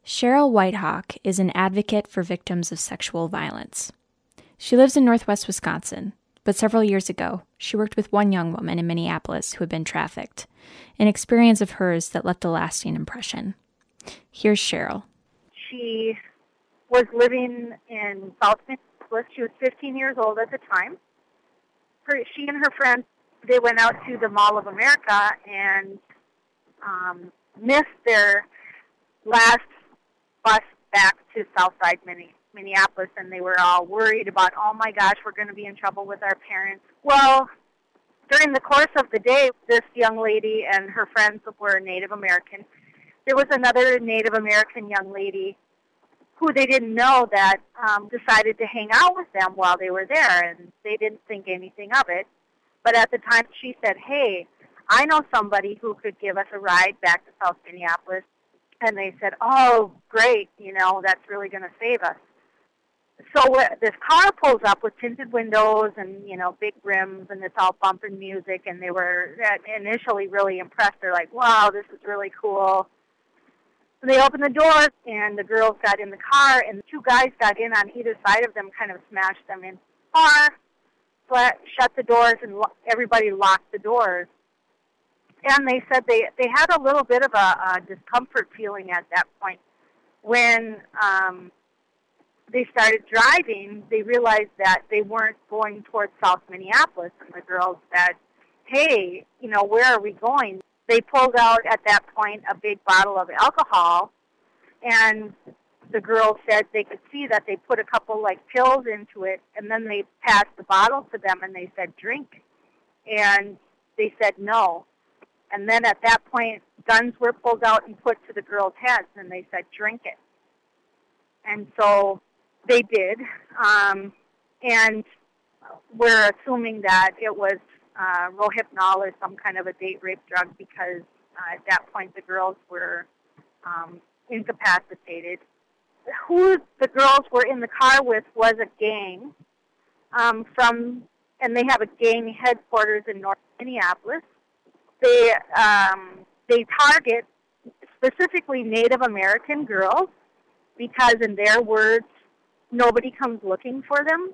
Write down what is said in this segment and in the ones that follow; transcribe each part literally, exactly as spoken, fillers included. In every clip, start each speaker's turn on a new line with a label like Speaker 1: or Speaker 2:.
Speaker 1: Cheryl Whitehawk is an advocate for victims of sexual violence. She lives in northwest Wisconsin, but several years ago, she worked with one young woman in Minneapolis who had been trafficked, an experience of hers that left a lasting impression. Here's Cheryl.
Speaker 2: She was living in South Minneapolis. She was fifteen years old at the time. Her, she and her friends, they went out to the Mall of America and um, missed their last bus back to Southside Minneapolis, and they were all worried about, oh my gosh, we're going to be in trouble with our parents. Well, during the course of the day, this young lady and her friends were Native American. There was another Native American young lady who they didn't know that um, decided to hang out with them while they were there, and they didn't think anything of it. But at the time, she said, hey, I know somebody who could give us a ride back to South Minneapolis. And they said, oh, great, you know, that's really going to save us. So uh, this car pulls up with tinted windows and, you know, big rims, and it's all bumping music, and they were initially really impressed. They're like, wow, this is really cool. So they opened the door, and the girls got in the car, and the two guys got in on either side of them, kind of smashed them in the car, but shut the doors, and lo- everybody locked the doors. And they said they, they had a little bit of a, a discomfort feeling at that point. When um, they started driving, they realized that they weren't going towards South Minneapolis. And the girls said, hey, you know, where are we going? They pulled out at that point a big bottle of alcohol. And the girls said they could see that they put a couple, like, pills into it. And then they passed the bottle to them, and they said, drink. And they said no. And then at that point, guns were pulled out and put to the girls' heads, and they said, drink it. And so they did. Um, and we're assuming that it was uh, Rohypnol or some kind of a date rape drug, because uh, at that point the girls were um, incapacitated. Who the girls were in the car with was a gang um, from, and they have a gang headquarters in North Minneapolis. They um, they target specifically Native American girls because, in their words, nobody comes looking for them.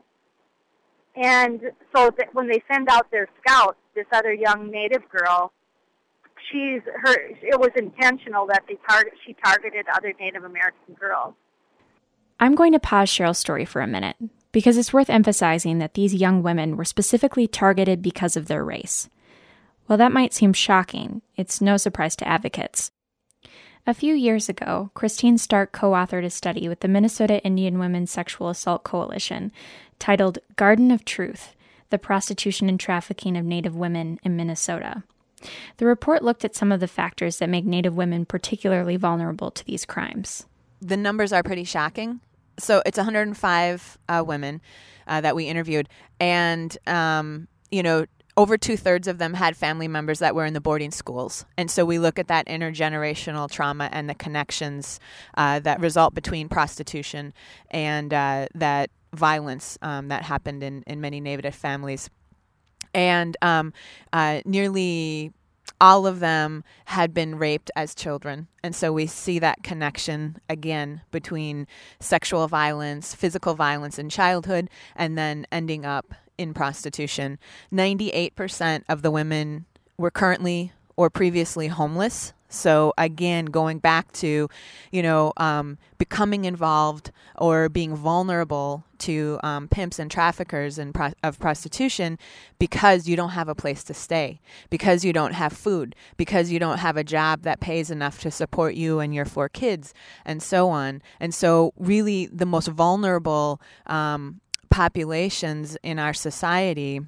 Speaker 2: And so that when they send out their scout, this other young Native girl, she's her. It was intentional that they target. She targeted other Native American girls.
Speaker 1: I'm going to pause Cheryl's story for a minute because it's worth emphasizing that these young women were specifically targeted because of their race. While that might seem shocking, it's no surprise to advocates. A few years ago, Christine Stark co-authored a study with the Minnesota Indian Women's Sexual Assault Coalition titled Garden of Truth, The Prostitution and Trafficking of Native Women in Minnesota. The report looked at some of the factors that make Native women particularly vulnerable to these crimes.
Speaker 3: The numbers are pretty shocking. So it's one hundred five uh, women uh, that we interviewed, and, um, you know, over two-thirds of them had family members that were in the boarding schools. And so we look at that intergenerational trauma and the connections uh, that result between prostitution and uh, that violence um, that happened in, in many Native families. And um, uh, nearly all of them had been raped as children. And so we see that connection again between sexual violence, physical violence in childhood, and then ending up in prostitution. ninety-eight percent of the women were currently or previously homeless. So again, going back to, you know, um, becoming involved or being vulnerable to um, pimps and traffickers and pro- of prostitution because you don't have a place to stay, because you don't have food, because you don't have a job that pays enough to support you and your four kids, and so on. And so really the most vulnerable um, populations in our society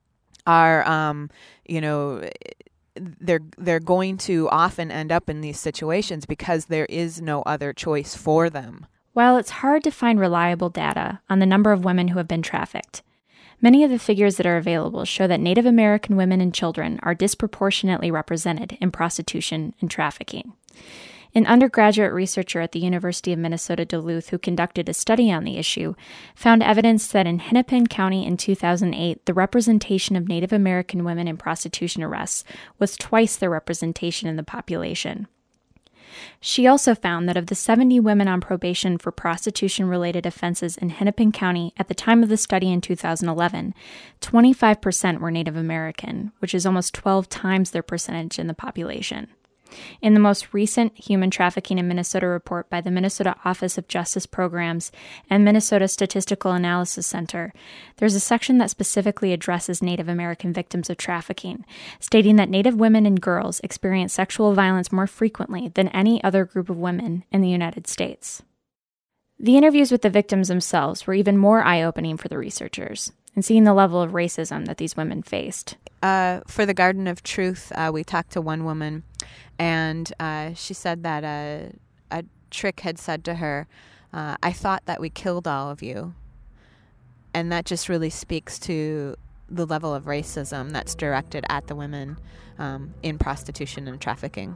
Speaker 3: are, um, you know, they're they're going to often end up in these situations because there is no other choice for them.
Speaker 1: While it's hard to find reliable data on the number of women who have been trafficked, many of the figures that are available show that Native American women and children are disproportionately represented in prostitution and trafficking. An undergraduate researcher at the University of Minnesota Duluth who conducted a study on the issue found evidence that in Hennepin County in two thousand eight, the representation of Native American women in prostitution arrests was twice their representation in the population. She also found that of the seventy women on probation for prostitution-related offenses in Hennepin County at the time of the study in two thousand eleven, twenty-five percent were Native American, which is almost twelve times their percentage in the population. In the most recent Human Trafficking in Minnesota report by the Minnesota Office of Justice Programs and Minnesota Statistical Analysis Center, there's a section that specifically addresses Native American victims of trafficking, stating that Native women and girls experience sexual violence more frequently than any other group of women in the United States. The interviews with the victims themselves were even more eye-opening for the researchers, and seeing the level of racism that these women faced.
Speaker 3: Uh, for the Garden of Truth, uh, we talked to one woman, and uh, she said that a, a trick had said to her, uh, I thought that we killed all of you. And that just really speaks to the level of racism that's directed at the women um, in prostitution and trafficking.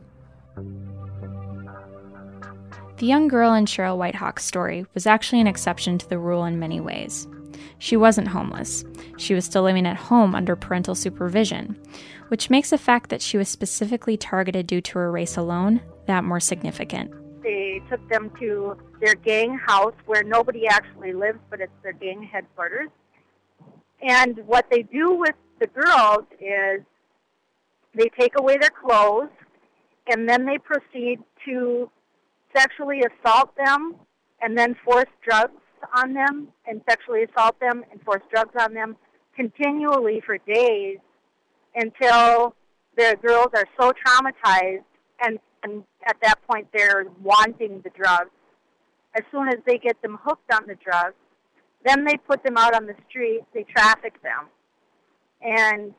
Speaker 1: The young girl in Cheryl Whitehawk's story was actually an exception to the rule in many ways. She wasn't homeless. She was still living at home under parental supervision, which makes the fact that she was specifically targeted due to her race alone that more significant.
Speaker 2: They took them to their gang house where nobody actually lives, but it's their gang headquarters. And what they do with the girls is they take away their clothes, and then they proceed to sexually assault them and then force drugs on them and sexually assault them and force drugs on them continually for days until the girls are so traumatized and, and at that point they're wanting the drugs. As soon as they get them hooked on the drugs, then they put them out on the street, they traffic them. And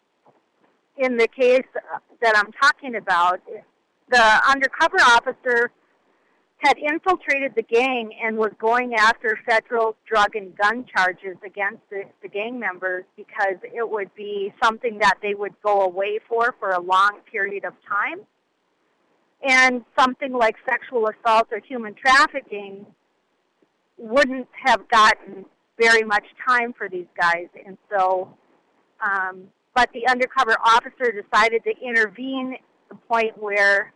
Speaker 2: in the case that I'm talking about, the undercover officer had infiltrated the gang and was going after federal drug and gun charges against the, the gang members because it would be something that they would go away for for a long period of time. And something like sexual assault or human trafficking wouldn't have gotten very much time for these guys. And so, um, but the undercover officer decided to intervene at the point where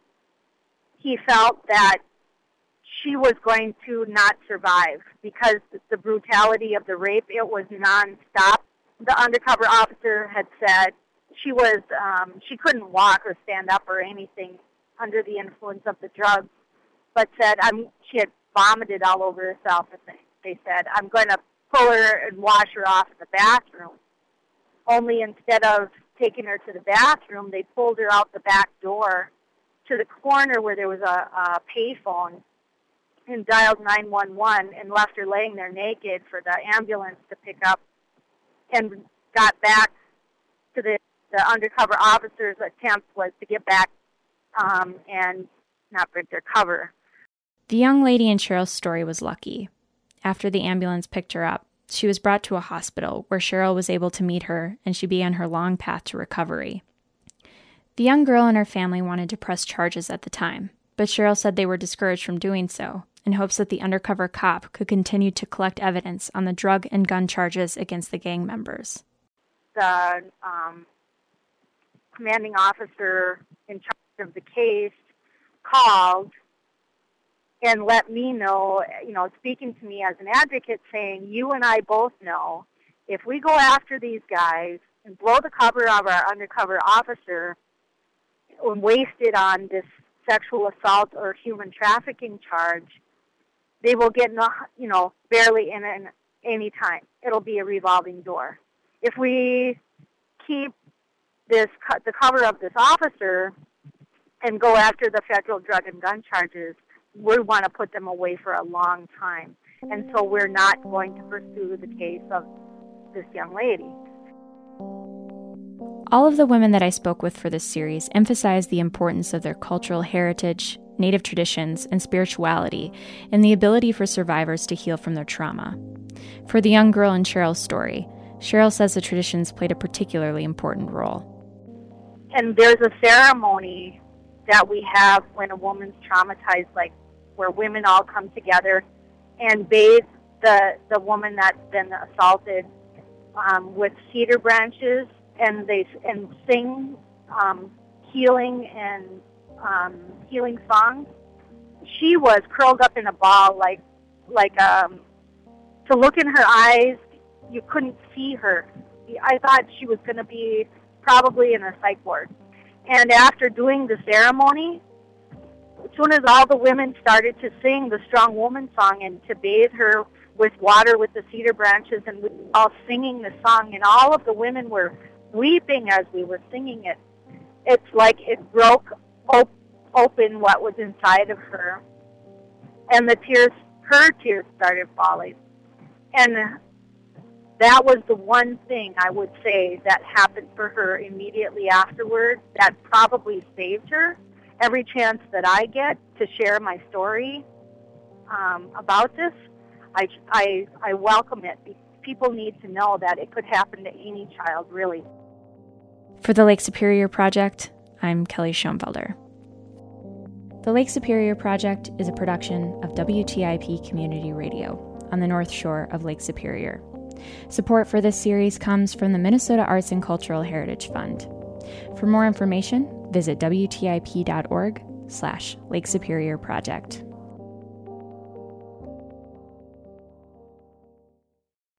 Speaker 2: he felt that she was going to not survive because the brutality of the rape, it was nonstop. The undercover officer had said she was, um, she couldn't walk or stand up or anything under the influence of the drugs, but said, I'm, she had vomited all over herself. And they said, I'm going to pull her and wash her off in the bathroom. Only instead of taking her to the bathroom, they pulled her out the back door to the corner where there was a, a payphone and dialed nine one one and left her laying there naked for the ambulance to pick up and got back to the, the undercover officer's attempt was to get back um, and not break their cover.
Speaker 1: The young lady in Cheryl's story was lucky. After the ambulance picked her up, she was brought to a hospital where Cheryl was able to meet her and she began her long path to recovery. The young girl and her family wanted to press charges at the time, but Cheryl said they were discouraged from doing so in hopes that the undercover cop could continue to collect evidence on the drug and gun charges against the gang members.
Speaker 2: The um, commanding officer in charge of the case called and let me know, you know, speaking to me as an advocate, saying, you and I both know if we go after these guys and blow the cover of our undercover officer and waste it on this sexual assault or human trafficking charge, they will get, no, you know, barely in an, any time. It'll be a revolving door. If we keep this the cover of this officer and go after the federal drug and gun charges, we want to put them away for a long time. And so we're not going to pursue the case of this young lady.
Speaker 1: All of the women that I spoke with for this series emphasized the importance of their cultural heritage, Native traditions, and spirituality, and the ability for survivors to heal from their trauma. For the young girl in Cheryl's story, Cheryl says the traditions played a particularly important role.
Speaker 2: And there's a ceremony that we have when a woman's traumatized, like where women all come together and bathe the, the woman that's been assaulted um, with cedar branches, and they and sing um, healing and um, healing songs. She was curled up in a ball, like, like um, to look in her eyes, you couldn't see her. I thought she was going to be probably in a psych ward. And after doing the ceremony, as soon as all the women started to sing the Strong Woman song and to bathe her with water with the cedar branches, and we were all singing the song, and all of the women were weeping as we were singing it. It's like it broke op- open what was inside of her, and the tears, her tears started falling. And that was the one thing I would say that happened for her immediately afterward that probably saved her. Every chance that I get to share my story um, about this, I, I, I welcome it. People need to know that it could happen to any child, really.
Speaker 1: For the Lake Superior Project, I'm Kelly Schoenfelder. The Lake Superior Project is a production of W T I P Community Radio on the North Shore of Lake Superior. Support for this series comes from the Minnesota Arts and Cultural Heritage Fund. For more information, visit W T I P dot org slash Lake Superior Project.